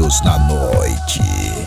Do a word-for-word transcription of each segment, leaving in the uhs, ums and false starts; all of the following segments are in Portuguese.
Unidos na noite.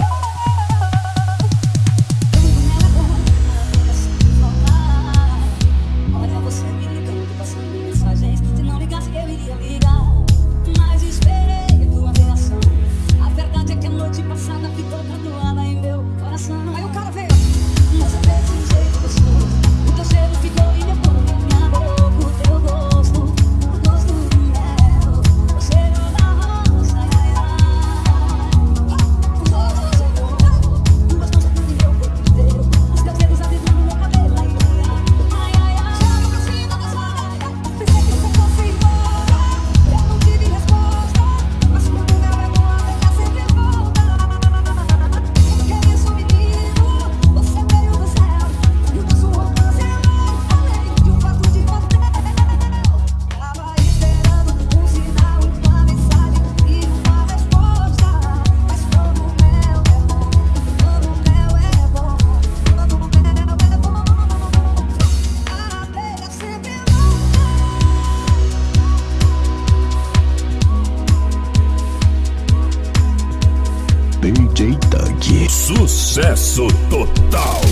D J Doug. Sucesso total.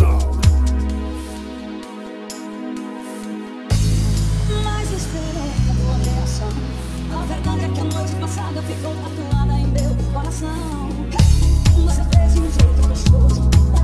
Mas esperei a tua reação. A verdade é que a noite passada ficou tatuada em meu coração. Você fez de um jeito gostoso.